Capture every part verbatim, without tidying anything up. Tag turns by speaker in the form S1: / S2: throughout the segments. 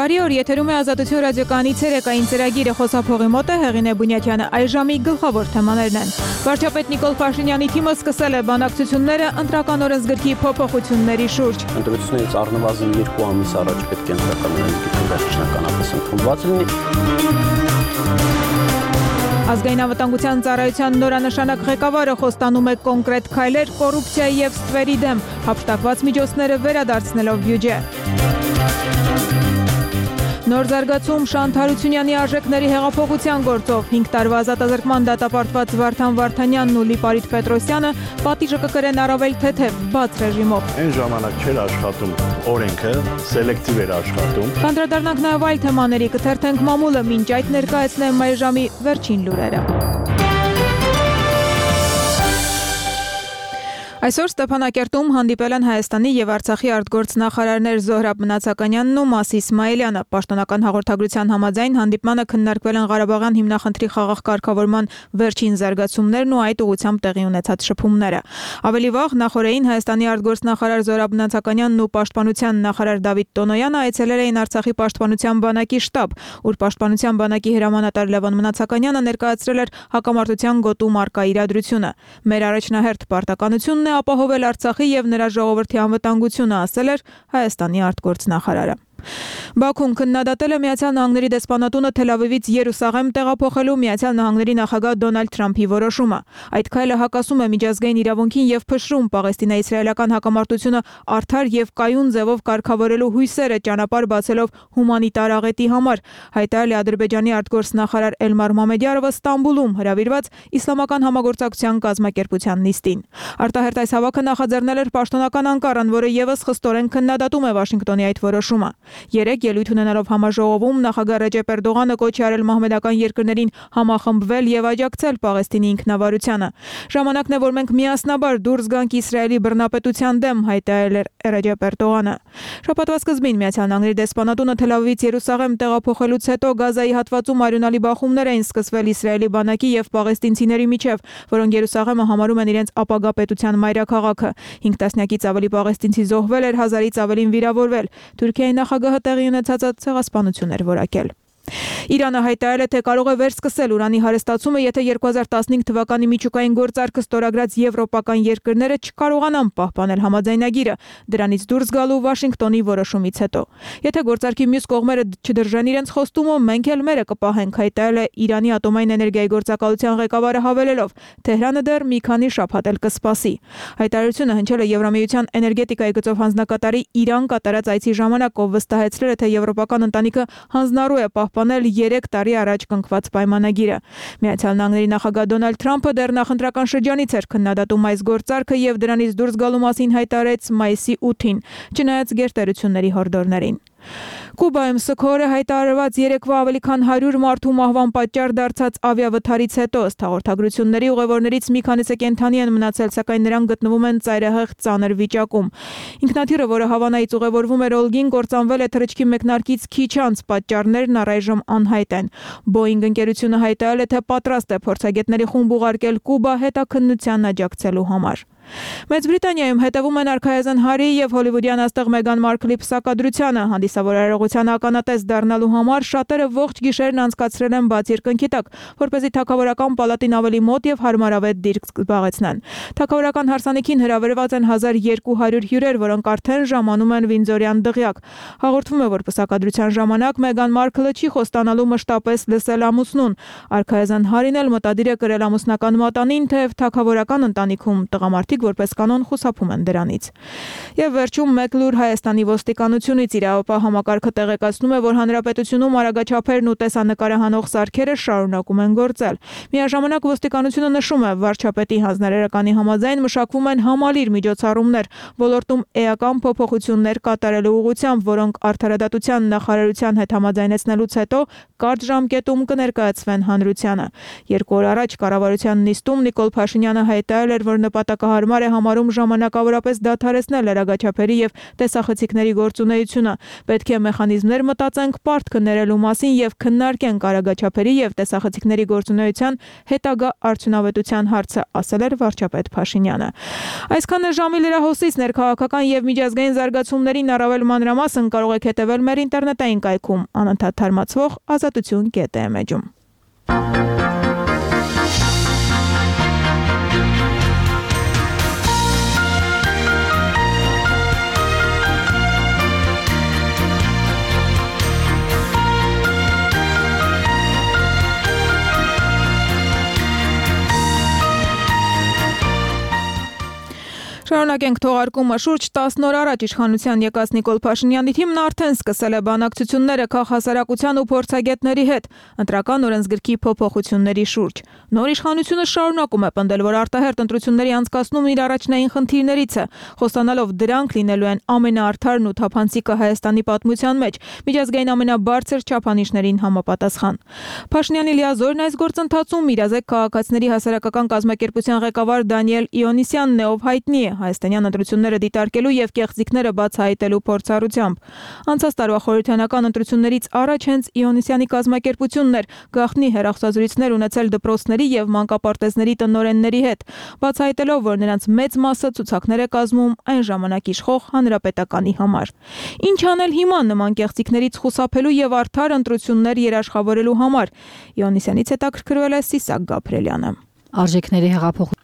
S1: Բարի օր, եթերում է Ազատություն ռադիոկայանի ցերեկային ծրագիրը, խոսափողի մոտ է Հեղինե Բունյաթյանը, այս ժամի գլխավոր թեմաներն են։ Վարչապետ Նիկոլ Փաշինյանի թիմը սկսել է բանակցությունները ընտրական օրենսգրքի փոփոխությունների շուրջ։
S2: Ընտրությունից առնվազն երկու ամիս առաջ պետք է ընտրական օրենսգիրքը վերջնականապես ընդունված լինի։
S1: Ազգային անվտանգության ծառայության նորանշանակ ղեկավարը խոստանում է կոնկրետ քայլեր կոռուպցիայի եւ ստվերի դեմ, հափշտակված միջոցները վերադարձնելով բյուջե։ Նոր զարգացում Շանթ Հարությունյանի արժեքների հեղափոխության գործով հինգ տարվա ազատազրկման դատապարտված Վարդան Վարդանյանն ու Լիպարիտ Պետրոսյանը պատիժը կկրեն առավել թեթև բաց ռեժիմով։
S3: Այն ժամանակ չէր աշխատում օրենքը, սելեկտիվ էր աշխատում։
S1: Կանդրադառնանք նաև այլ թեմաների, կթերթենք մամուլը, մինչ այդ ներկայացնեմ այս ժամի վերջին լուրերը։ Այսօր Ստեփանակերտում հանդիպել են Հայաստանի եւ Արցախի արտգործնախարարներ Զոհրաբ Մնացականյանն ու Մաս Իսմայելյանը։ Պաշտոնական հաղորդագրության համաձայն հանդիպմանը քննարկվել են Ղարաբաղյան հիմնախնդրի խաղաղ կարգավորման վերջին զարգացումներն ու այդ ուղղությամբ տեղի ունեցած շփումները։ Ավելի վաղ նախորդին Հայաստանի արտգործնախարար Զոհրաբ Մնացականյանն ու Պաշտպանության նախարար Դավիթ Տոնոյանը այցելել էին Արցախի պաշտպանության բանակի շտաբ, ուր պաշտպանության բանակի հրամանատար Լևոն Մնացականյանը ներկայացրել էր հակամարտության գոտու մարկա իրադրությունը։ Մեր առաջնահերթ պարտականությունն է ապահովել Արցախի եւ նրա ժողովրդի անվտանգությունը, ասել էր Հայաստանի արտգործնախարարը։ Բաքուն քննադատել է Միացյալ Նահանգների դեսպանատունը Թել Ավիվից Երուսաղեմ տեղափոխելու Միացյալ Նահանգների նախագահ Դոնալդ Թրամփի որոշումը։ Այդ քայլը հակասում է միջազգային իրավունքին եւ փշրում Պաղեստինա-իսրայելական հակամարտությունը արդար եւ կայուն ձևով կարգավորելու հույսերը, ճանապարհ բացելով հումանիտար աղետի համար, հայտարարել է Ադրբեջանի արտգործնախարար Էլմար Մամեդյարովը Ստամբուլում հրավիրված Իսլամական համագործակցության կազմակերպության նիստին։ Արտահերտ այս հավաքը նախաձեռնել էր պաշտոնական Անկարան, որը եւս խստորեն քննադատում է Վաշինգտոնի այդ որոշումը։ Երեկ ելույթ ունենալով համաժողովում նախագահ Ռեջեփ Էրդողանը կոչ է արել մահմեդական երկրներին համախմբվել եւ աջակցել Պաղեստինի ինքնավարությանը։ Ժամանակն է, որ մենք միասնաբար դուրս գանք Իսրայելի բռնապետության դեմ, հայտարարել էր Ռեջեփ Էրդողանը։ Շաբաթվա սկզբին Միացյալ Նահանգների դեսպանատունը Թել Ավիվից Երուսաղեմ տեղափոխելուց հետո Գազայի հատվածում արյունալի բախումներ էին սկսվել Իսրայելի բանակի եւ պաղեստինցիների միջև, որոնք Երուսաղեմը համարում են իրենց ապագա պետության մայրաքաղաքը։ Հինգ տասնյակից ավելի պաղեստինցի զոհվել էր, հազարից ավելին վիրավորվել։ Թուրքիայի նախագահը տեղի ունեցած ցեղասպանություն էր որակել։ Իրանը հայտարարել է, թե կարող է վերսկսել ուրանի հարստացումը, եթե երկու հազար տասնհինգ թվականի միջուկային գործարքը ստորագրած եվրոպական երկրները չկարողանան պահպանել համաձայնագիրը, դրանից դուրս գալու Վաշինգտոնի որոշումից հետո։ Եթե գործարքի մյուս կողմերը չդրժեն իրենց խոստումը, մենք էլ մերը կպահենք, հայտարարել է Իրանի ատոմային էներգիայի գործակալության ղեկավարը հավելելով, Թեհրանը դեռ մի քանի շաբաթ էլ կսպասի։ Հայտարարությունը հնչել է Եվրամիության էներգետիկայի գծով հանձնակատարի Իրան կատարած այցի ժամանակ, ով վստահեցրել է, թե եվրոպական ընտանիքը հանձնառու է պահպանել երեք տարի առաջ կնքված պայմանագիրը։ Միացյալ Նահանգների նախագահ Դոնալդ Թրամփը դեռ նախընտրական շրջանից էր քննադատում այս գործարքը եւ դրանից դուրս գալու մասին հայտարարեց մայիսի ութին, չնայած գերտերությունների հորդորներին։ Կուբայում սգորը հայտարարված երեկվա ավելի քան հարյուր մարդու մահվան պատճառ դարձած ավիավթարից հետո ըստ հաղորդագրությունների ուղևորներից մի քանիսը կենդանի են մնացել, սակայն նրանք գտնվում են ծայրահեղ ծանր վիճակում։ Ինքնաթիռը, որը Հավանայից ուղևորվում էր Օլգին, կործանվել է թռիչքի մեկնարկից քիչ անց, պատճառներն առայժմ անհայտ են։ Boeing ընկերությունը հայտարարել է, թե պատրաստ է փորձագետների խումբ ուղարկել Կուբա հետաքննության աջակցելու համար։ Մեծ Բրիտանիայում հետևում են արքայազն Հարի եւ հոլիվուդյան աստղ Մեգան Մարքլի պսակադրությանը, հանդիսավոր արարողության ականատես դառնալու համար շատերը ողջ գիշերն անցկացրել են բաց երկնքի տակ, որպեսզի թագավորական պալատին ավելի մոտ եւ հարմարավետ դիրք զբաղեցնեն։ Թագավորական հարսանիքին հրավիրված են հազար երկու հարյուր հյուրեր, որոնք արդեն ժամանում են Վինդզորյան դղյակ։ Հաղորդվում է, որ պսակադրության ժամանակ Մեգան Մարքլը չի խոստանալու մշտապես լսել ամուսնուն։ Արքայազն Հարին էլ մտադիր է կրել ամուսնական մատանին, թեև թագավորական ընտանիքում տղամարդիկ որպես կանոն խուսափում են դրանից։ Եվ վերջում մեկ լուր Հայաստանի ոստիկանությունից իրավապահ համակարգը տեղեկացնում է, որ հանրապետությունում արագաչափերն ու տեսանկարահանող սարքերը շարունակում են գործել։ Միաժամանակ ոստիկանությունը նշում է, վարչապետի հանձնարարականի համաձայն մշակվում են համալիր միջոցառումներ ոլորտում էական փոփոխություններ կատարելու ուղղությամբ, որոնք արդարադատության նախարարության հետ համաձայնեցնելուց հետո կարճ ժամկետում կներկայացվեն հանրությանը։ Երկու օր առաջ կառավարության նիստում Նիկոլ Փաշինյանը հայտարարել էր, որ նպատակահարմար հարմար է համարում ժամանակավորապես դադարեցնել լրագաչափերի եւ տեսախցիկների գործունեությունը։ Պետք է մեխանիզմներ մտածենք պարտքը ներելու մասին եւ քննարկենք արագաչափերի եւ տեսախցիկների գործունեության հետագա արդյունավետության հարցը, ասել էր վարչապետ Փաշինյանը։ Այսքանը ժամի լրահոսից ներքաղաքական եւ միջազգային զարգացումներին առավել մանրամասն կարող եք հետևել մեր ինտերնետային կայքում անընդհատ թարմացվող ազատություն կետ է էջում։ Շարունակենք թողարկումը շուրջ տասն օր առաջ իշխանության եկած Նիկոլ Փաշինյանի թիմն արդեն սկսել է բանակցությունները քաղաքասարակության ու փորձագետների հետ ընտրական օրենսգրքի փոփոխությունների շուրջ։ Նոր իշխանությունը շարունակում է պնդել, որ արտահերթ ընտրությունների անցկացումն իր առաջնային խնդիրներից է, խոստանալով դրանք լինելու են ամենաարդարն ու թափանցիկը Հայաստանի պատմության մեջ, միջազգային ամենաբարձր չափանիշներին համապատասխան։ Փաշինյանի լիազորն այս գործընթացում իրազեկ քաղաքացիների հասարակական կազմակերպության ղեկավար Դանիել Իոնիսյանն է, ով հայտնի է հայաստանյան ընտրությունները դիտարկելու եւ կեղծիքները բացահայտելու փորձառությամբ։ Անցած տարվա խորհրդարանական ընտրություններից առաջ հենց Իոնիսյանի կազմակերպությունն էր գաղտնի հեռախոսազրույցներ ունեցել դպրոցների եւ մանկապարտեզների տնօրենների հետ, բացահայտելով, որ նրանց մեծ մասը ցուցակներ է կազմում այն ժամանակ իշխող հանրապետականի համար։ Ինչ անել հիմա նման կեղծիքներից խուսափելու եւ արդար ընտրություններ երաշխավորելու համար։ Իոնիսյանից հետաքրքրվել է Սիսակ Գաբրելյանը։
S4: Արժեքների հեղափոխ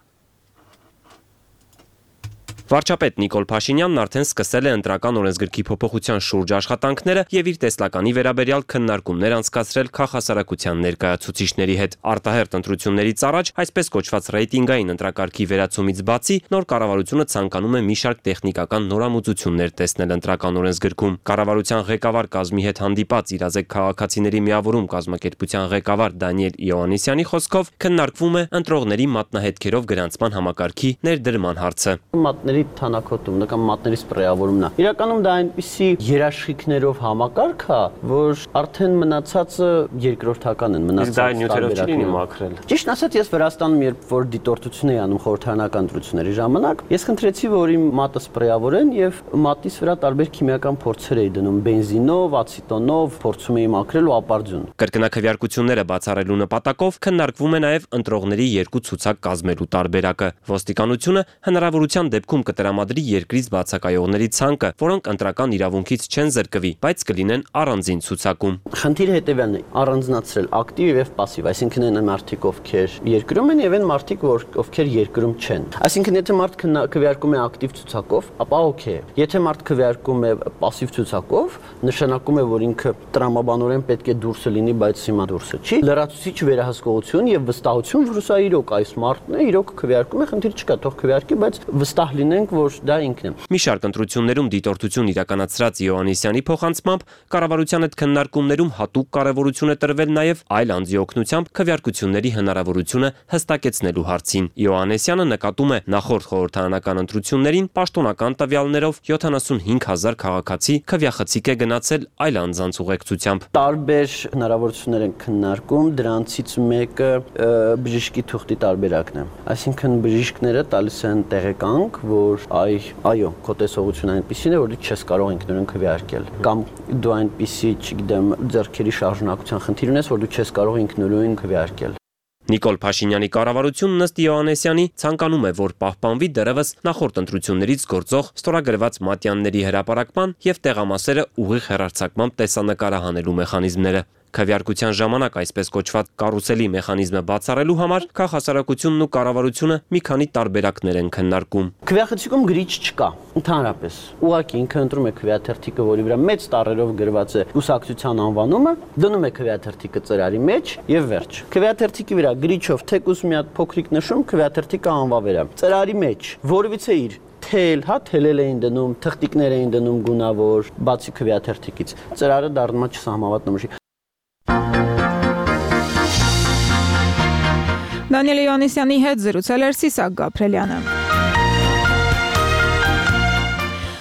S5: Վարչապետ Նիկոլ Փաշինյանն արդեն սկսել է ընտրական օրենսգրքի փոփոխության շուրջ աշխատանքները եւ իր տեսլականի վերաբերյալ քննարկումներ անցկացրել քաղաքասարակության ներկայացուցիչների հետ։ Արտահերթ ընտրություններից առաջ այսպես կոչված ռեյտինգային ընտրակարգի վերացումից բացի նոր կառավարությունը ցանկանում է մի շարք տեխնիկական նորամուծություններ տեսնել ընտրական օրենսգրքում։ Կառավարության ղեկավար կազմի հետ հանդիպած իրազեկ քաղաքացիների միավորում կազմակերպության ղեկավար Դանիել Իոաննիսյանի խոսքով քննարկվում է ընտրողների մատնահետքերով գրանցման համակարգի ներդրման հարցը։
S2: Թանաքոտումն կամ մատների սպրեավորումն է։ Իրականում դա այնպիսի երաշխիքներով համակարգ է, որ արդեն մնացածը երկրորդական են, մնացածը տարբերակներ։ Ճիշտ ասած, ես Վրաստանում երբ որ դիտորդություն էի անում խորհրդարանական ընտրությունների ժամանակ, ես խնդրեցի, որ իմ մատը սպրեավորեն եւ մատիս վրա տարբեր քիմիական փորձեր էի դնում, բենզինով, ացետոնով, փորձում էի մաքրել ու ապարդյուն։
S5: Կրկնակվյարկությունները բացառելու նպատակով քննարկվում է նաեւ ընտրողների երկու ցուցակ կազմելու տարբերակը։ Ոստիկանությունը հնարավորության դեպքում կտրամադրի երկրից բացակայողների ցանկը, որոնք ընտրական իրավունքից չեն զրկվի, բայց կլինեն առանձին ցուցակում։
S2: Խնդիրը հետևյալն է՝ առանձնացրել ակտիվ եւ պասիվ, այսինքն այն մարդիկ, ովքեր երկրում են եւ այն մարդիկ, ովքեր երկրում չեն։ Այսինքն եթե մարդ քվեարկում է ակտիվ ցուցակով, ապա օքեյ է։ Եթե մարդ քվեարկում է պասիվ ցուցակով, նշանակում է, որ ինքը տրամաբանորեն պետք է դուրսը լինի, բայց հիմա դուրսը չի։ Լրացուցիչ վերահսկողություն եւ վստահություն, որ սա իրոք այս մարդն է, իրոք քվեարկում է, խնդիր չկա, թող քվեարկի, բայց վստահ լինենք, որ դա ինքն է։
S5: Մի շարք ընտրություններում դիտորդություն իրականացրած Իոաննիսյանի փոխանցմամբ կառավարության հետ քննարկումներում հատուկ կարևորություն է տրվել նաև այլ անձի օգնությամբ քվեարկությունների հնարավորությունը հստակեցնելու հարցին։ Իոաննիսյանը նկատում է նախորդ խորհրդարանական ընտրություններին պաշտոնական տվյալներով յոթանասունհինգ հազար քաղաքացի քվեախցիկ է գնացել այլ անձանց ուղեկցությամբ։
S2: Տարբեր հնարավորություններ են քննարկում, դրանցից մեկը բժշկի թուղթի տարբերակն է։ Այսինքն բժիշկները տալիս են տեղեկանք, որ այ այո, քո տեսողությունը այնպեսին է, որ դու չես կարող ինքնուրույն քվեարկել, կամ դու այնպեսի, չգիտեմ, ձեռքերի շարժունակության խնդիր ունես, որ դու չես կարող ինքնուրույն քվեարկել։
S5: Նիկոլ Փաշինյանի կառավարությունն ըստ Իոաննիսյանի ցանկանում է, որ պահպանվի դեռևս նախորդ ընտրություններից գործող ստորագրված մատյանների հրապարակման եւ տեղամասերը ուղիղ հեռարձակմամբ տեսանկարահանելու մեխանիզմները։ Քվեարկության ժամանակ այսպես կոչված կարուսելի մեխանիզմը բացառելու համար քաղաքասարակությունն ու կառավարությունը մի քանի տարբերակներ են քննարկում։
S2: Քվեախցիկում գրիչ չկա, ընդհանրապես։ Ուղղակի ինքը ընտրում է քվեաթերթիկը, որի վրա մեծ տառերով գրված է կուսակցության անվանումը, դնում է քվեաթերթիկը ծրարի մեջ եւ վերջ։ Քվեաթերթիկի վրա գրիչով թեկուզ մի հատ փոքրիկ նշում քվեաթերթիկը անվավեր է։ Ծրարի մեջ որևիցե իր թել, հա, թելել էին դնում, թղթիկներ էին դնում գունավոր, բացի քվեաթերթիկից։ Ծրարը դառնում է չսահմանված նմուշի։
S1: Դանիել Իոաննիսյանի հետ զրուցել էր Սիսակ Գաբրելյանը։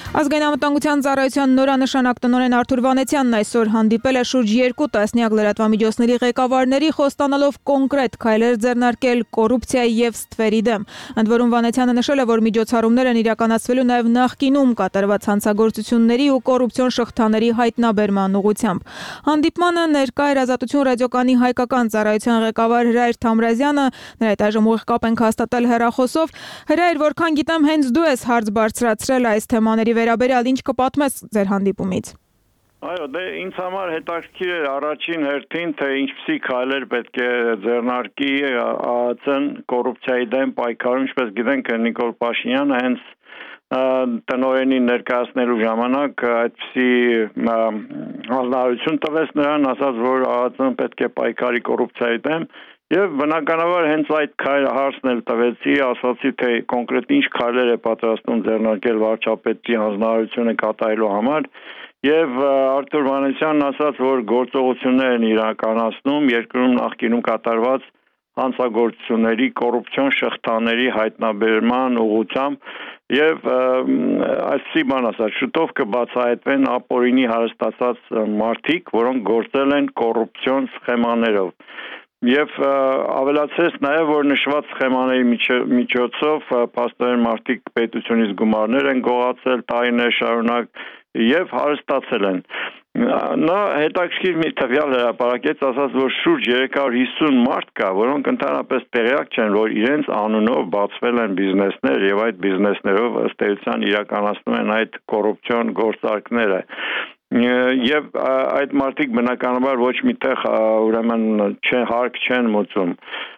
S1: Ազգային անվտանգության ծառայության նորանշանակ տնօրեն Արթուր Վանեցյանն այսօր հանդիպել է շուրջ երկու տասնյակ լրատվամիջոցների ղեկավարների, խոստանալով կոնկրետ քայլեր ձեռնարկել կոռուպցիայի եւ ստվերի դեմ։ Ընդ որում Վանեցյանը նշել է, որ միջոցառումներ են իրականացվելու նաեւ նախկինում կատարված հանցագործությունների ու կոռուպցիոն շղթաների հայտնաբերման ուղղությամբ։ Հանդիպմանը ներկա էր Ազատություն ռադիոկայանի հայկական ծառայության ղեկավար Հրայր Թամրազյանը, նրա հետ այժմ ուղիղ կապ ենք հաստատել հեռախոսով։ Հրայր, որքան գիտեմ, հենց դու ես հարց բարձրացրել այս թեմաների վերաբերյալ, ինչ կպատմես ձեր հանդիպումից։
S4: Այո, դե ինձ համար հետաքրքիր է առաջին հերթին, թե ինչպիսի քայլեր պետք է ձեռնարկի ԱԱՑ-ն կոռուպցիայի դեմ պայքարում, ինչպես գիտենք, Նիկոլ Փաշինյանը հենց տնօրենին ներկայացնելու ժամանակ այդպիսի հանրություն տվեց նրան, ասաց, որ ԱԱՑ-ն պետք է պայքարի կոռուպցիայի դեմ, եւ բնականաբար հենց այդ հարցն էլ տվեցի, ասացի, թե կոնկրետ ինչ քայլեր է պատրաստում ձեռնարկել վարչապետի հանձնարարությունը կատարելու համար, եւ Արթուր Վանեցյանն ասաց, որ գործողություններ են իրականացնում երկրում նախկինում կատարված հանցագործությունների, կոռուպցիոն շղթաների հայտնաբերման ուղղությամբ եւ այսպիսի բան ասաց, շուտով կբացահայտվեն ապօրինի հարստացած մարդիկ, որոնք գործել են կոռուպցիոն սխեմաներով։ Եվ ավելացրեց նաև, որ նշված սխեմաների միջոցով փաստորեն մարդիկ պետությունից գումարներ են գողացել տարիներ շարունակ եւ հարստացել են։ Նա հետաքրքիր մի տվյալ հրապարակեց, ասաց, որ շուրջ երեք հարյուր հիսուն մարդ կա, որոնք ընդհանրապես տեղյակ չեն, որ իրենց անունով բացվել են բիզնեսներ եւ այդ բիզնեսներով ըստ էության իրականացնում են այդ կոռուպցիոն գործարքները։ Եվ այդ մարդիկ բնականաբար ոչ միտեղ ուրեմն չեն հարկ չեն մոծում։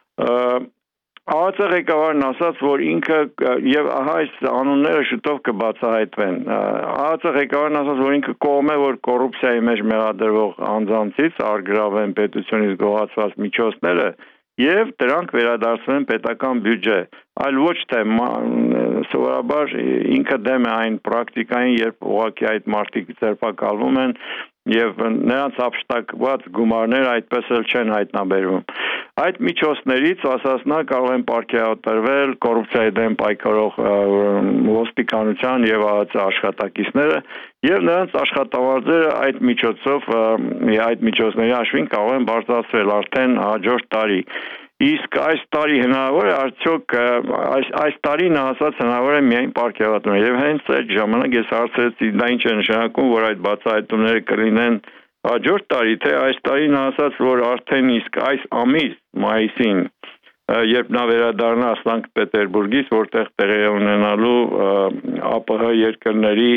S4: ԱԱՑ ղեկավարն ասաց, որ ինքը եւ ահա այս անունները շուտով կբացահայտվեն։ ԱԱՑ ղեկավարն ասաց, որ ինքը կողմ է, որ կոռուպցիայի մեջ մեղադրվող անձանցից առգրավեն պետությունից գողացված միջոցները եւ դրանք վերադարձվեն պետական բյուջե, այլ ոչ թե սովորաբար ինքը դեմ է այն պրակտիկային, երբ ուղղակի այդ մարդիկ ձերբակալվում են եւ նրանց ապշտակված գումարները այդպես էլ չեն հայտնաբերվում։ Այդ միջոցներից, ասած նա, կարող են պարգևատրվել կոռուպցիայի դեմ պայքարող ոստիկանության եւ ԱԱՑ աշխատակիցները եւ նրանց աշխատավարձերը այդ միջոցով այդ միջոցների հաշվին կարող են բարձրացվել արդեն հաջորդ տարի։ Իսկ այս տարի հնարավոր է արդյոք այս այս տարին ասած հնարավոր է միայն պարգևատրել եւ հենց այդ ժամանակ ես հարցրեցի դա ինչ է նշանակում, որ այդ բացահայտումները կլինեն հաջորդ տարի, թե այս տարին ասած, որ արդեն իսկ այս ամիս մայիսին, երբ նա վերադառնա Սանկտ Պետերբուրգից, որտեղ տեղի է ունենալու ԱՊՀ երկրների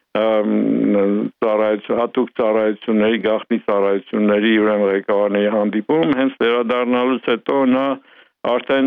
S4: ծառայություն, հատուկ ծառայությունների, գաղտնի ծառայությունների ուրեմն ղեկավարների հանդիպում, հենց վերադառնալուց հետո նա արդեն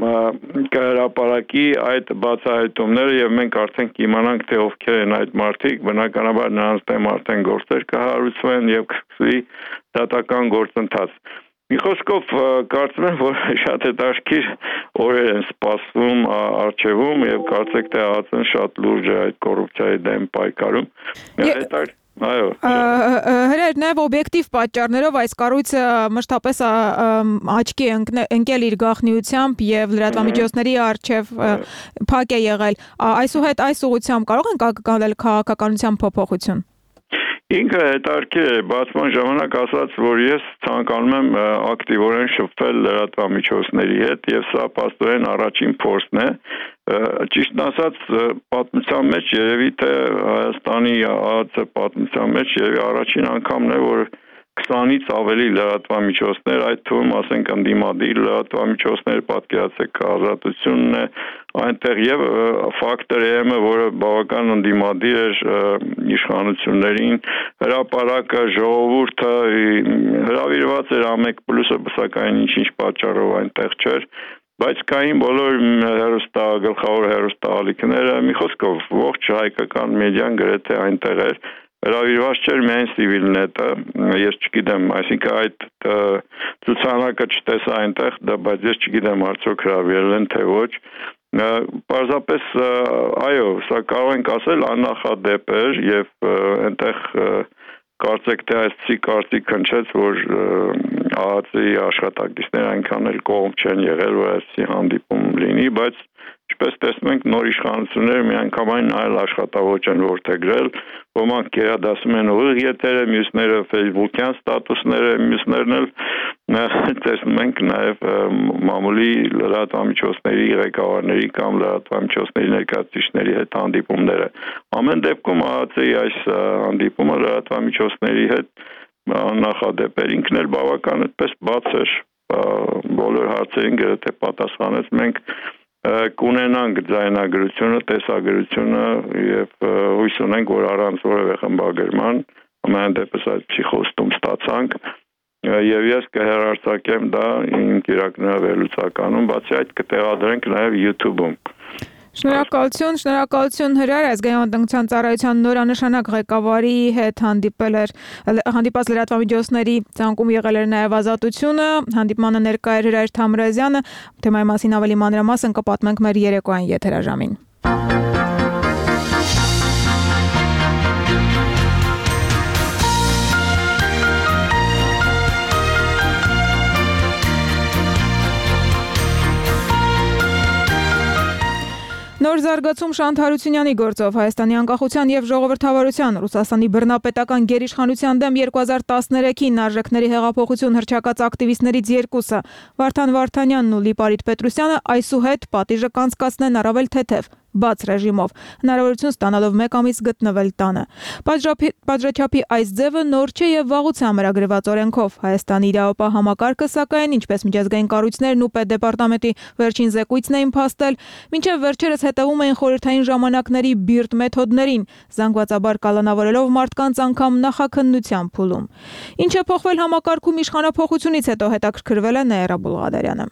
S4: կհրապարակի այդ բացահայտումները եւ մենք արդեն կիմանանք, թե ովքեր են այդ մարդիկ, բնականաբար նրանց դեմ արդեն գործեր կհարուցվեն եւ կսկսվի դատական գործընթաց։ Մի խոսքով կարծում եմ, որ շատ հետաքրքիր օրեր են սպասվում առջևում եւ կարծեք թե ԱԱՑ-ն շատ լուրջ է այդ կոռուպցիայի դեմ պայքարում։ Այո։
S1: Հրեր նաև օբյեկտիվ պատճառներով այս կառույցը մշտապես աչքի ընկել իր գաղտնիությամբ եւ լրատվամիջոցների առջև փակ է եղել։ Այսուհետ այս ուղղությամբ կարող են կատարել քաղաքականության փոփոխություն։
S4: Ինքը հետաքրքիր է բացման ժամանակ ասաց, որ ես ցանկանում եմ ակտիվորեն շփվել լրատվամիջոցների հետ եւ սա փաստորեն առաջին փորձն է։ Ճիշտն ասած, պատմության մեջ երևի թե Հայաստանի ԱԱՑ պատմության մեջ երևի առաջին անգամն է, որ քսանից ավելի լրատվամիջոցներ, այդ թվում ասենք ընդդիմադիր լրատվամիջոցներ, պատկերացեք Ազատությունն է, այնտեղ եւ ֆակտորը, որը բավական ընդդիմադիր էր իշխանություններին, հրապարակը, ժողովուրդը հրավիրված էր ամեկ պլյուսը, սակայն ինչ-ինչ պատճառով այնտեղ չէր, բայց կային բոլոր հերոստա, գլխավոր հերոստալիքները, մի խոսքով ողջ հայկական մեդիան գրեթե այնտեղ էր, հրավիրված չէր միայն Civilnet-ը, ես չգիտեմ, այսինքն այդ ցուցանակը չտեսա այնտեղ, բայց ես չգիտեմ արդյոք հրավիրել են թե ոչ։ Պարզապես այո, սա կարող ենք ասել աննախադեպ էր եւ այնտեղ կարծեք թե այսպիսի կարծիք հնչեց, որ ԱԱՑ-ի աշխատակիցները այնքան էլ կողմ չեն եղել, որ այսպիսի հանդիպում լինի, բայց ինչպես տեսնում ենք, նոր իշխանությունները միանգամայն այլ աշխատավոճ են որդեգրել, ոմանք գերադասում են ուղիղ եթերը, մյուսները Facebook-յան ստատուսները, մյուսներն էլ տեսնում ենք նաև մամուլի լրատվամիջոցների ղեկավարների կամ լրատվամիջոցների ներկայացուցիչների հետ հանդիպումները։ Ամեն դեպքում ԱԱՑ-ի այս հանդիպումը լրատվամիջոցների հետ նախադեպ էր, ինքն էլ բավական այդպես բաց էր, բոլոր հարցերին գրեթե պատասխանեց, մենք կունենանք ձայնագրությունը, տեսագրությունը եւ հույս ունենք, որ առանց որևէ խմբագրման ամեն դեպս այդպիսի խոստում ստացանք եւ ես կհեռարձակեմ դա իմ կիրակնավելուցականում, բացի այդ կտեղադրենք նաեւ YouTube-ում։
S1: Շնորհակալություն, շնորհակալություն Հրար, ազգային անվտանգության ծառայության նորանշանակ ղեկավարի հետ հանդիպել էր հանդիպած լրատվամիջոցների ցանկում եղել էր նաև Ազատությունը, հանդիպմանը ներկա էր Հրար Թամրազյանը, թեմայի մասին ավելի մանրամասն կպատմենք մեր երեկոյան եթերաժամին։ Նոր զարգացում Շանթ Հարությունյանի գործով Հայաստանի անկախության եւ ժողովրդավարության Ռուսաստանի բռնապետական գերիշխանության դեմ երկու հազար տասներեքին արժեքների հեղափոխություն հռչակած ակտիվիստներից երկուսը Վարդան Վարդանյանն ու Լիպարիտ Պետրոսյանը այսուհետ պատիժը կանցկացնեն առավել թեթև բաց ռեժիմով, հնարավորություն ստանալով մեկ ամիս գտնվել տանը։ Պատժաչափի այս ձևը նոր չէ եւ վաղուց ամրագրված օրենքով Հայաստանի իրավապահ համակարգը, սակայն ինչպես միջազգային կառույցներն ու պետդեպարտամենտի վերջին զեկույցն էին փաստել, մինչեւ վերջերս հետևում էին խորհրդային ժամանակների բիրտ մեթոդներին, զանգվածաբար կալանավորելով մարդկանց անգամ նախաքննության փուլում։ Ինչ է փոխվել համակարգում իշխանափոխությունից հետո, հետաքրքրվել է Նաիրա Բուլղադարյանը։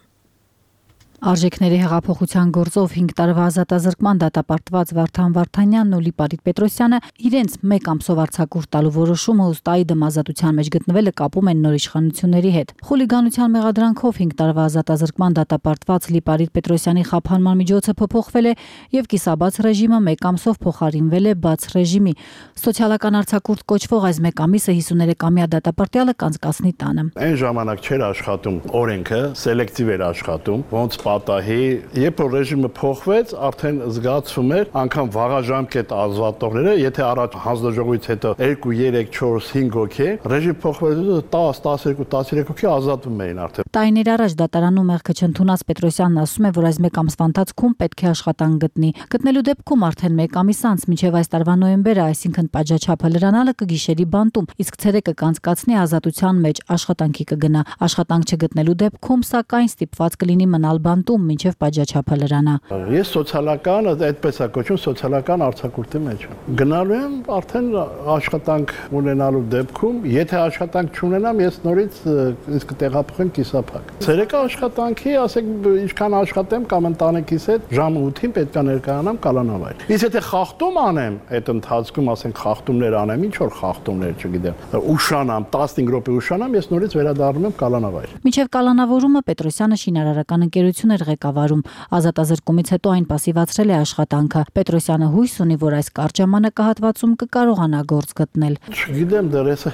S6: Արժեքների հեղափոխության գործով հինգ տարվա ազատազրկման դատապարտված Վարդան Վարդանյանն ու Լիպարիտ Պետրոսյանը իրենց մեկ ամսով արձակուրդ տալու որոշումը ուստայի դեմ ազատության մեջ գտնվելը կապում են նոր իշխանությունների հետ։ Խուլիգանության մեղադրանքով հինգ տարվա ազատազրկման դատապարտված Լիպարիտ Պետրոսյանի խափանման միջոցը փոփոխվել է եւ կիսաբաց ռեժիմը մեկ ամսով փոխարինվել է բաց ռեժիմի։ Սոցիալական արձակուրդ կոչվող այս մեկ ամիսը հիսուներեքամյա դատապարտյալը կանցկացնի տանը։
S3: Այն ժամանակ չէր աշխատում օրենքը, սելեկտիվ էր աշխատում, ոնց պատահի, երբ որ ռեժիմը փոխվեց, արդեն զգացվում էր անգամ վաղաժամկետ ազատողները, եթե առաջ հանձնաժողովից հետո երկու, երեք, չորս, հինգ հոգի, ռեժիմ փոխվելուց դես, տասներկու, տասներեք հոգի ազատվում էին արդեն։
S6: Տարիներ առաջ դատարանում մեղքը չընդունած Պետրոսյանն ասում է, որ այս մեկ ամսվա ընթացքում պետք է աշխատանք գտնի։ Գտնելու դեպքում արդեն մեկ ամիս անց մինչև այս տարվա նոյեմբերը, այսինքն պատժաչափը լրանալը կգիշերի բանտում, իսկ ցերեկը կանցկացնի ազատության մեջ աշխատանքի կգնա։ Աշխատանք չգտնելու դեպքում, սակայն ստիպված կլինի մնալ բանտում մինչև պատժաչափը լրանա։
S3: Ես սոցիալական, այդպես է կոչվում, սոցիալական արձակուրդի մեջ եմ։ Գնալու եմ արդեն աշխատանք ունենալու դեպքում, եթե աշխատանք չունենամ, ես նորից ինձ կտեղափոխեմ կիսափակ։ Ցերեկը աշխատանքի, ասենք, ինչքան աշխատեմ կամ ընտանիքիս հետ, ժամը ութին պետք է ներկայանամ կալանավայր։ Իսկ եթե խախտում անեմ, այդ ընթացքում, ասենք, խախտումներ անեմ, ինչ որ խախտումներ, չգիտեմ, ուշանամ, տասնհինգ րոպե ուշանամ, ես նորից վերադառնում եմ կալանավայր։
S6: Մինչև կալանավորումը Պետրոսյանը շինարարական ընկերություն էր ղեկավարում։ Ազատազրկումից հետո այն պասիվացրել է աշխատանքը։ Պետրոսյանը հույս ունի, որ այս կարճ ժամանակահատվածում կկարողանա գործ գտնել։
S3: Չգիտեմ, դեռ ես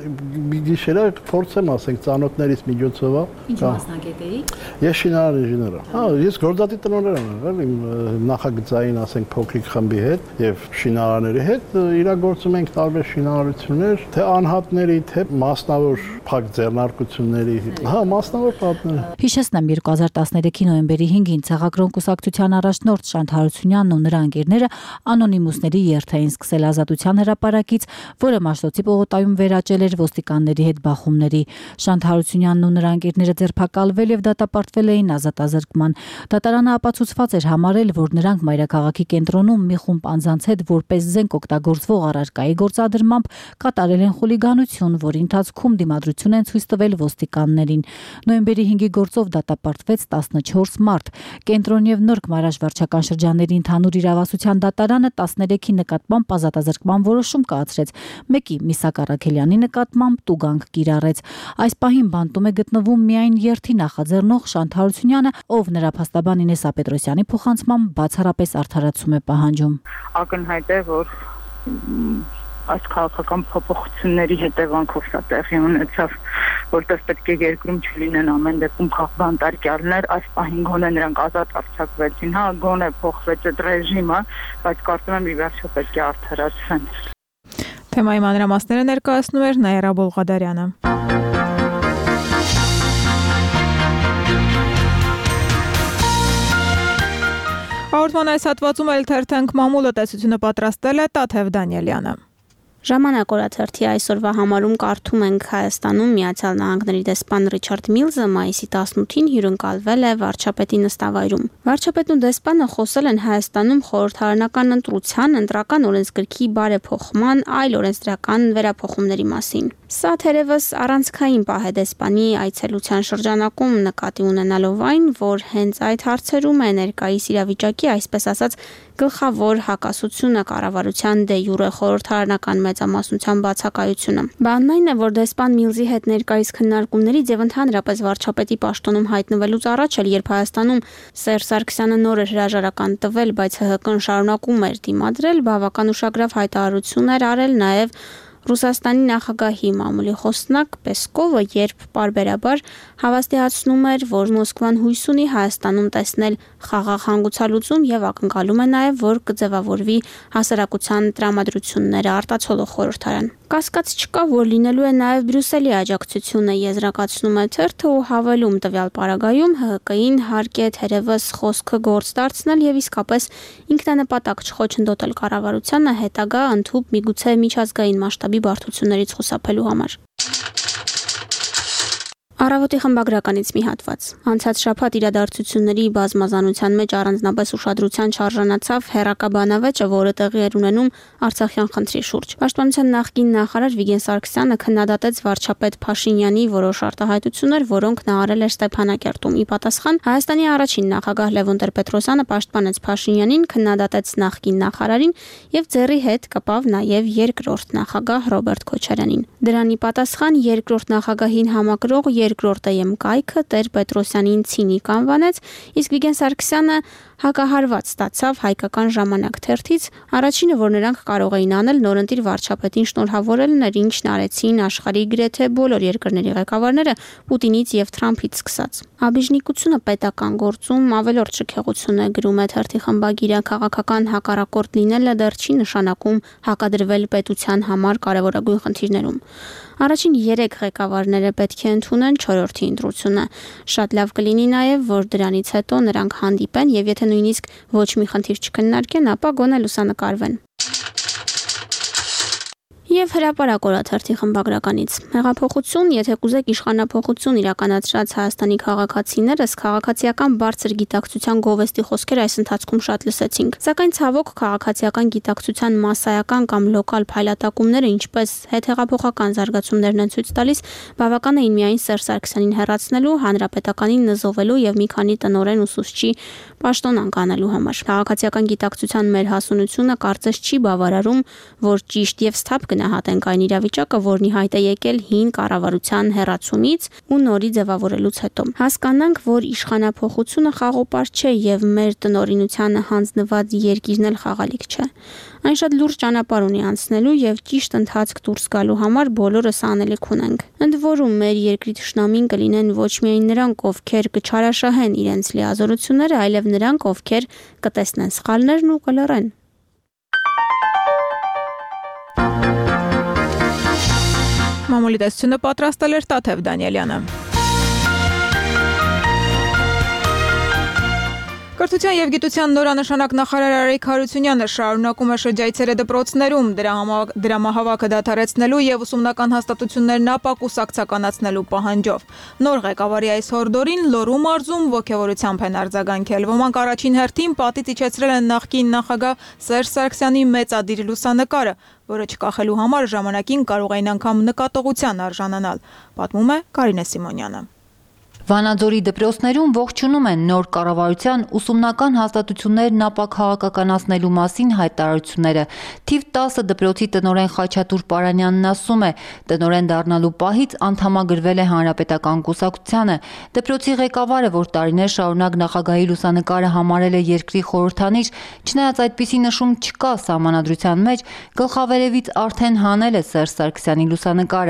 S3: մի գիշերը փորձեմ, ասենք, ծանոթներից միջոցով։
S6: Ինչ մասնագետ էի։
S3: Ես շինարար ինժեներ եմ։ Հա, ես գործադի տնօրեն եմ եղել իմ նախագծային, ասենք, փոքրիկ խմբի հետ եւ շինարարների հետ իրագործում ենք տարբեր շինարարություններ, թե անհատների, թե մասնավոր փակ ձեռնարկությունների։ Հա, մասնավոր պատներ։
S6: Հիշեցնեմ երկու հազար տասներեքի նոյեմբերի հինգին ցեղակրոն կուսակցության առաջնորդ Շանթ Հարությունյանն ու նրա ընկերները անոնիմուսների երթ էին սկսել Ազատության հրապարակից, որը Մաշտոցի պողոտայում վերաճել էր ոստիկանների հետ բախումների։ Շանթ Հարությունյանն ու նրա ընկերները ձերբակալվել եւ դատապարտվել էին ազատազրկման։ Դատարանը ապացուցված էր համարել, որ նրանք մայրաքաղաքի կենտրոնում մի խումբ անձանց հետ որպես զենք օգտագործվող առարկայի գործադրմամբ կատարել են խուլիգանություն, որի ընթացքում դիմադրություն են ցույց տվել ոստիկաններին։ Նոյեմբերի հինգի գործով դատապարտվեց տասնչորս մարդ։ Կենտրոն եւ Նորք Մարաշ վարչական շրջանների ընդհանուր իրավասության դատարանը տասներեքի նկատմամբ ազատազրկման որոշում կայացրեց, մեկի Միսակ Առաքելյանի նկատմամբ տուգանք կիրառեց։ Այս պահին բանտում է գտնվում միայն երթի նախաձեռնող Շանթ Հարությունյանը, ով նրա փաստաբան Ինեսա Պետրոսյանի փոխանցմամբ բացառապես արդարացում է պահանջում։
S7: Ակնհայտ է, որ այս քաղաքական փոփոխությունների հետևանքով դա տեղի ունեցավ որտեղ պետք է երկրում չլինեն ամեն դեպքում քաղբանտարկյալներ, այս պահին գոնե նրանք ազատ արձակվեցին, հա, գոնե փոխվեց այդ ռեժիմը, բայց կարծում եմ ի վերջո պետք է արդարացվեն։
S1: Թեմայի մանրամասները ներկայացնում էր Նաիրա Բոլղադարյանը։ Հաղորդման այս հատվածում էլ թերթենք մամուլը տեսությունը պատրաստել է Տաթև Դանիելյանը։
S8: Ժամանակ օրաթերթի այսօրվա համարում կարդում ենք Հայաստանում Միացյալ Նահանգների դեսպան Ռիչարդ Միլզը մայիսի տասնութին հյուրընկալվել է վարչապետի նստավայրում։ Վարչապետն ու դեսպանը խոսել են Հայաստանում խորհրդարանական ընտրության, ընտրական օրենսգրքի բարեփոխման, այլ օրենսդրական վերափոխումների մասին։ Սա թերևս առանցքային պահ է դեսպանի այցելության շրջանակում, նկատի ունենալով այն, որ հենց այդ հարցերում է ներկայիս իրավիճակի, այսպես ասած, գլխավոր հակասությունը կառավարության դե յուրե խորհրդարանական մեծամասնության բացակայությունը։ Բանն այն է, որ դեսպան Միլզի հետ ներկայիս քննարկումներից եւ ընդհանրապես վարչապետի պաշտոնում հայտնվելուց առաջ էլ, երբ Հայաստանում Սերժ Սարգսյանը նոր էր հրաժարական տվել, բայց ՀՀԿ-ն շարունակում էր դիմադրել, բավական ուշագրավ հայտարարություն էր արել նաեւ Ռուսաստանի նախագահի մամուլի խոսնակ Պեսկովը, երբ պարբերաբար հավաստիացնում էր, որ Մոսկվան հույս ունի Հայաստանում տեսնել խաղաղ հանգուցալուծում եւ ակնկալում է նաեւ, որ կձևավորվի հասարակության տրամադրությունները արտացոլող խորհրդարան։ Կասկած չկա, որ լինելու է նաեւ Բրյուսելի աջակցությունը, եզրակացնում է թերթը ու հավելում տվյալ պարագայում ՀՀԿ-ին հարկ է թերևս խոսքը գործ դարձնել եւ իսկապես ինքնանպատակ չխոչընդոտել կառավարությանը հետագա ընդհուպ միգուցե միջազգային մասշտաբի բարդություններից խուսափելու համար։ Առավոտի խմբագրականից մի հատված։ Անցած շաբաթ իրադարձությունների բազմազանության մեջ առանձնապես ուշադրության չարժանացավ հերակաբանավեճը, որը տեղի էր ունենում Արցախյան խնդրի շուրջ։ Պաշտպանության նախկին նախարար Վիգեն Սարգսյանը քննադատեց վարչապետ Փաշինյանի որոշ արտահայտություններ, որոնք նա արել էր Ստեփանակերտում։ Ի պատասխան Հայաստանի առաջին նախագահ Լևոն Տեր-Պետրոսյանը պաշտպանեց Փաշինյանին, քննադատեց նախկին նախարարին եւ ձեռի հետ կպավ նաեւ երկրորդ նախագահ Ռոբերտ Քոչարյանին։ Դրան ի պատասխան երկրորդ նախագահին համակրող երկրորդ եմ կայքը Տեր-Պետրոսյանին ցինիկ անվանեց, իսկ Վիգեն Սարգսյանը հակահարված ստացավ Հայկական ժամանակ թերթից, առաջինը, որ նրանք կարող էին անել նորընտիր վարչապետին շնորհավորելն էր, ինչն արեցին աշխարհի գրեթե բոլոր երկրների ղեկավարները Պուտինից եւ Թրամփից սկսած։ Աբիժնիկությունը պետական գործում ավելորդ շքեղություն է, գրում է թերթի խմբագիրը, քաղաքական հակառակորդ լինելը դեռ չի նշանակում հակադրվել պետության համար կարևորագույն խնդիրներում։ Առաջին երեք ղեկավարները պետք է ընդունեն չորրորդի ընտրությունը։ Շատ լավ կլինի նաև, որ դրանից հետո նրանք հանդիպեն եւ եթե նույնիսկ ոչ մի խնդիր չքննարկեն, ապա գոնե լուսանկարվեն։ Եվ հրապարակ օրաթերթի խմբագրականից։ Հեղափոխություն, եթե կուզեք իշխանափոխություն իրականացրած Հայաստանի քաղաքացիներս քաղաքացիական բարձր գիտակցության գովեստի խոսքեր այս ընթացքում շատ լսեցինք։ Սակայն ցավոք քաղաքացիական գիտակցության մասսայական կամ լոկալ փայլատակումները, ինչպես հետհեղափոխական զարգացումներն են ցույց տալիս, բավական էին միայն Սերժ Սարգսյանին հեռացնելու, հանրապետականին նզովելու եւ մի քանի տնօրեն ուսուցչի պաշտոն անկանելու համար։ Քաղաքացիական գիտակցության մեր հասունությունը կարծես չի բավարարում, որ ճիշտ եւ սթափ գնահատենք այն իրավիճակը, որն ի հայտ է եկել հին կառավարության հեռացումից ու նորի ձևավորելուց հետո։ Հասկանանք, որ իշխանափոխությունը խաղոպար չէ եւ մեր տնօրինությանը հանձնված երկիրն էլ խաղալիք չէ։ Այն շատ լուրջ ճանապարհ ունի անցնելու եւ ճիշտ ընթացք դուրս գալու համար բոլորս անելիք ունենք։ Ընդ որում մեր երկրի թշնամին կլինեն ոչ միայն նրանք, ովքեր կչարաշահեն իրենց լիազորությունները, այլև նրանք, ովքեր կտեսնեն սխալներն ու կլռեն։
S1: Մամուլի տեսությունը պատրաստել էր Տաթև Դանիելյանը։ Կրթության եւ գիտության նորանշանակ նախարար Արայք Հարությունյանը շարունակում է շրջայցերը դպրոցներում, դրամահավաքը դադարեցնելու եւ ուսումնական հաստատություններն ապակուսակցականացնելու պահանջով։ Նոր ղեկավարի այս հորդորին Լոռու մարզում ողջավորությամբ են արձագանքել։ Ոմանք առաջին հերթին պատից իջեցրել են նախկին նախագահ Սերժ Սարգսյանի մեծադիր լուսանկարը, որը չկախելու համար ժամանակին կարող էին անգամ նկատողության արժանանալ, պատմում է Կարինե Սիմոնյանը։
S9: Վանաձորի դպրոցներում ողջունում են նոր կառավարության ուսումնական հաստատություններն ապաքաղաքականացնելու մասին հայտարարությունները։ Թիվ տասը դպրոցի տնօրեն Խաչատուր Պարանյանն ասում է, տնօրեն դառնալու պահից անդամագրվել է հանրապետական կուսակցությանը։ Դպրոցի ղեկավարը, որ տարիներ շարունակ նախագահի լուսանկարը համարել է երկրի խորհրդանիշ, չնայած այդպիսի նշում չկա սահմանադրության մեջ, գլխավերևից արդեն հանել է Սերժ Սարգսյանի լուսանկարը։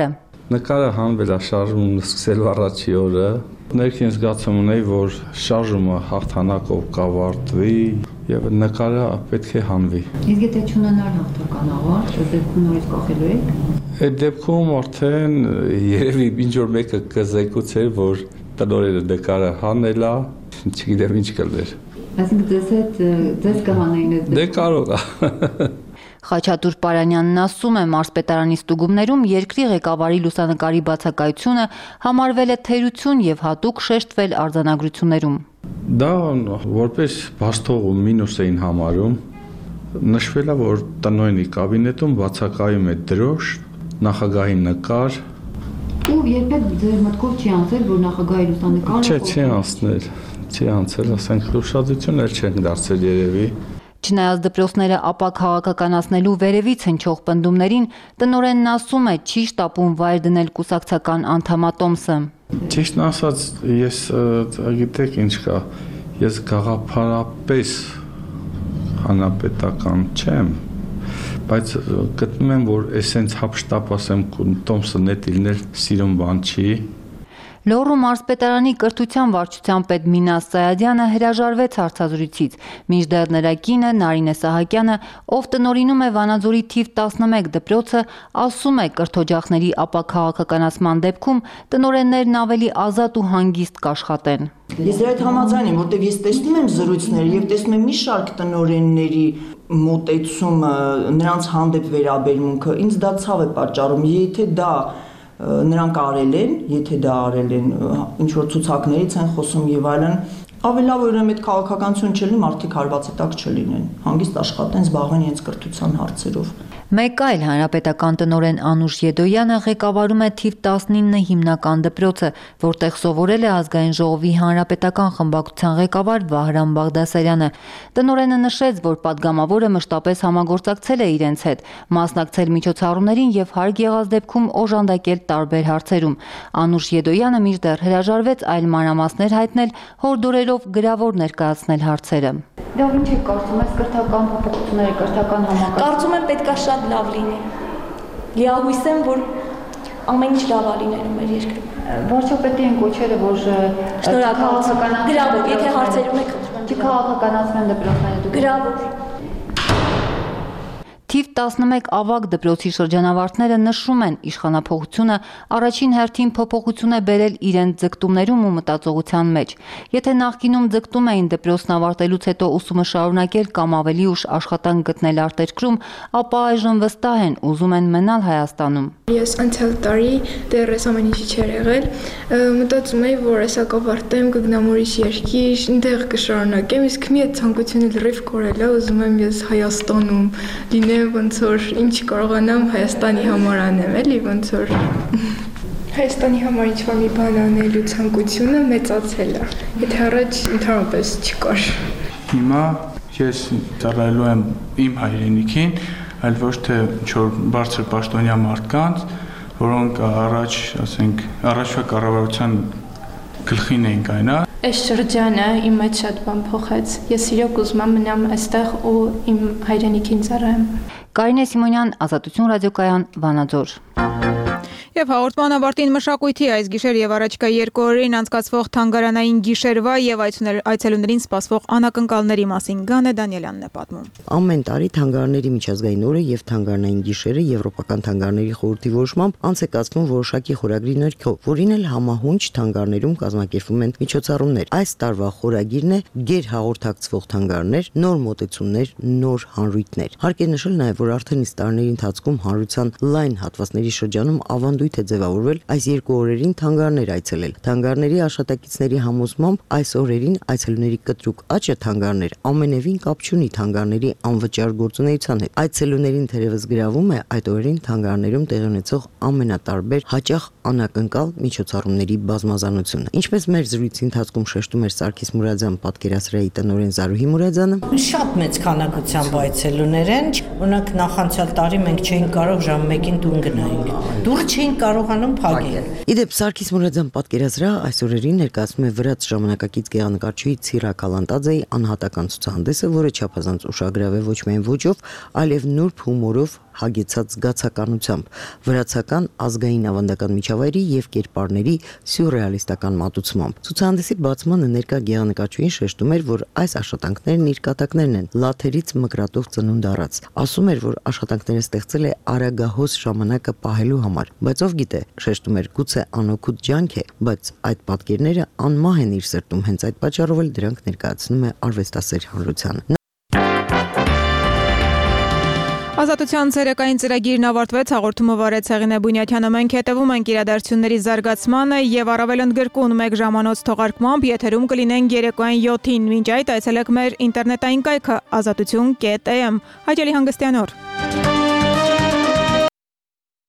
S10: Նկարը հանվել է շարժումն սկսելու առաջի օրը։ Ներքին զգացում ունեի, որ շարժումը հաղթանակով կավարտվի եւ նկարը պետք է հանվի։
S9: Իսկ եթե չունենար հաղթական ավարտ, այդ դեպքում նորից կախելու եք։
S10: Այդ դեպքում արդեն երևի ինչ որ մեկը կզեկուցեր, որ տնօրենը նկարը հանել է, չգիտեմ ինչ կլներ։
S9: Այսինքն ձեզ հետ ձեզ կհանեին այդ։
S10: Դե կարող է։
S9: Խաչատուր Պարանյանն ասում է, մարզպետարանի ստուգումներում երկրի ղեկավարի լուսանկարի բացակայությունը համարվել է թերություն եւ հատուկ շեշտվել արձանագրություններում։
S10: Դա որպես բաստող ու մինուս էին համարում, նշվել է, որ տնօրենի կաբինետում բացակայում է դրոշ, նախագահի նկար։
S9: Ու երբեք ձեր մտքով չի անցել, որ նախագահի լուսանկարը։
S10: Չէ, չի անցնել, չի անցել, ասենք ուշադրություն էլ չենք դարձել երևի։
S9: Չնայած դպրոցները ապա քաղաքականացնելու վերևից հնչող պնդումներին, տնօրենն ասում է, չի շտապում վայր դնել կուսակցական անդամատոմսը։
S10: Ճիշտն ասած, ես գիտեք ինչ կա, ես գաղափարապես հանրապետական չեմ, բայց գտնում եմ, որ էսենց հապշտապ ասեմ, տոմսը նետիլներ սիրուն բան չի։
S9: Լոռու մարզպետարանի կրթության վարչության պետ Մինաս Սայադյանը հրաժարվեց հարցազրույցից, մինչդեռ նրա կինը Նարինե Սահակյանը, ով տնօրինում է Վանաձորի թիվ տասնմեկ դպրոցը, ասում է, կրթօջախների ապաքաղաքականացման դեպքում տնօրեններն ավելի ազատ ու հանգիստ կաշխատեն։
S11: Ես այդ համաձայն եմ, որտեղ ես տեսնում եմ զրույցները եւ տեսնում եմ մի շարք տնօրենների մոտեցումը, նրանց հանդեպ վերաբերմունքը, ինձ դա ցավ է պատճառում, եթե դա նրանք արել են, եթե դա արել են, ինչ որ ցուցակներից են խոսում եւ այլն, ավելի լավ ուրեմն այդ քաղաքականություն չլինի, մարդիկ հարվածի տակ չլինեն, հանգիստ աշխատեն, զբաղվեն իրենց կրթության հարցերով։
S9: Մեկ այլ հանրապետական տնօրեն Անուշ Եդոյանը ղեկավարում է թիվ տասնինը հիմնական դպրոցը, որտեղ սովորել է ազգային ժողովի հանրապետական խմբակցության ղեկավար Վահրամ Բաղդասարյանը։ Տնօրենը նշեց, որ падգամավորը մշտապես համագործակցել է իրենց հետ, մասնակցել միջոցառումներին եւ հարկ եղած դեպքում օժանդակել տարբեր հարցերում։ Անուշ Եդոյանը մինչդեռ հրաժարվեց այլ մանրամասներ հայտնել, հորդորելով գրավոր ներկայացնել հարցերը։
S12: Լավ, ինչ եք կարծում, այս կրթական փոփոխությունները, կրթական համակարգը։ Կարծում եմ պետքա շատ լավ լինի։ Լիահույս եմ, որ ամեն ինչ լավ է լինելու մեր երկրում։
S9: Վարչապետի են կոչերը, որ
S12: շնորհակալություն։ Գրավոր, եթե հարցեր ունեք,
S9: չքաղաքականացնեն դպրոցները դուք։
S12: Գրավոր։
S9: Թիվ տասնմեկ ավագ դպրոցի շրջանավարտները նշում են, իշխանափոխությունը առաջին հերթին փոփոխություն է բերել իրենց ձգտումներում ու մտածողության մեջ։ Եթե նախկինում ձգտում էին դպրոցն ավարտելուց հետո ուսումը շարունակել կամ ավելի ուշ աշխատանք գտնել արտերկրում, ապա այժմ վստահ են, ուզում են մնալ Հայաստանում։
S13: Ես անցյալ տարի դեռ այս ամեն ինչի չէր եղել, մտածում էի, որ այսա կավարտեմ, կգնամ ուրիշ երկիր, այնտեղ կշարունակեմ, իսկ մի այդ ցանկությունը լրիվ կորել է, ուզում եմ ես Հայաստանում լինեմ, ոնց որ ինչ կարողանամ Հայաստանի համար անեմ, էլի ոնց որ Հայաստանի համար ինչ-որ մի բան անելու ցանկությունը մեծացել է, եթե առաջ ընդհանրապես չկար։
S14: Հիմա ես ծառայելու եմ իմ հայրենիքին, այլ ոչ թե ինչ-որ բարձր պաշտոնյա մարդկանց, որոնք առաջ, ասենք, առաջվա կառավարության գլխին էին կայնա։
S13: Այս շրջանը իմ մեջ շատ բան փոխեց։ Ես իրոք ուզում եմ մնամ այստեղ ու իմ հայրենիքին ծառայեմ։
S9: Կարինե Սիմոնյան, Ազատություն ռադիոկայան, Վանաձոր։
S1: Եվ հաղորդման ավարտին մշակույթի այս գիշեր եւ առաջիկա երկու օրերին անցկացվող թանգարանային գիշերվա եւ այցելուներին սպասվող անակնկալների մասին Գանե Դանիելյանն է պատմում։
S15: Ամեն տարի թանգարանների միջազգային օրը եւ թանգարանային գիշերը Եվրոպական թանգարանների խորհրդի որոշմամբ անց է կացվում որոշակի խորագրի ներքո, որին էլ համահունչ թանգարաններում կազմակերպվում են միջոցառումներ։ Այս տարվա խորագիրն է գերհաղորդակցվող թանգարաններ, նոր մոտեցումներ, նոր հանրույթներ։ Հարկ է նշել նաեւ, որ արդեն իսկ տարիների ընթացքում հանրության լայն հատվածների շրջանում ավանդույթ է ձևավորվել այս երկու օրերին թանգարաններ այցելել։ Թանգարանների աշխատակիցների համոզմամբ այս օրերին այցելուների կտրուկ աճը թանգարաններ ամենևին կապ չունի թանգարանների անվճար գործունեության հետ։ Այցելուներին թերևս գրավում է այդ օրերին թանգարաններում տեղի ունեցող ամենատարբեր հաճախ անակնկալ միջոցառումների բազմազանությունը։ Ինչպես մեր զրույցի ընթացքում շեշտում էր Սարգիս Մուրադյան պատկերասրահի տնօրեն Զարուհի Մուրադյանը,
S16: շատ մեծ քանակությամբ այցելուներ են, օրինակ նախանցյալ տարի մենք չէինք կարող ժամը մեկին տուն գնայինք։ Դուր չէինք կարողանում փակել։
S15: Իդեպ Սարգիս Մուրադյան պատկերասրահը այս օրերին ներկայացնում է վրաց ժամանակակից գեղանկարչուհի Ցիրա Կալանտաձեի անհատական ցուցահանդեսը, որը չափազանց ուշագրավ է ոչ միայն ոճով, այլև նուրբ հումորով, հագեցած զգացականությամբ, վրացական ազգային ավանդական միջավայրի եւ կերպարների սյուրռեալիստական մատուցմամբ։ Ցուցահանդեսի բացմանը ներկա գեղանկարչուհին շեշտում էր, որ այս աշխատանքներն իր կատակներն են լաթերից մկրատով ծնունդ առած։ Ասում էր, որ աշխատանքները ստեղծել է արագահոս ժամանակը պահելու համար, բայց ով գիտե, շեշտում էր, գուցե անօգուտ ջանք է, բայց այդ պատկերները անմահ են իր սրտում, հենց այդ պատճառով էլ դրանք ներկայացնում է արվեստասեր հանրությանը։
S1: Ազատության ցերեկային ծրագիրն ավարտվեց, հաղորդումը վարեց Հեղինե Բունյաթյանը, մենք հետևում ենք իրադարձությունների զարգացմանը եւ առավել ընդգրկուն մեկ ժամանոց թողարկմամբ եթերում կլինենք երեկոյան յոթին, մինչ այդ այցելեք մեր ինտերնետային կայքը ազատություն կետ էմ։ Հաճելի հանգստյան օր։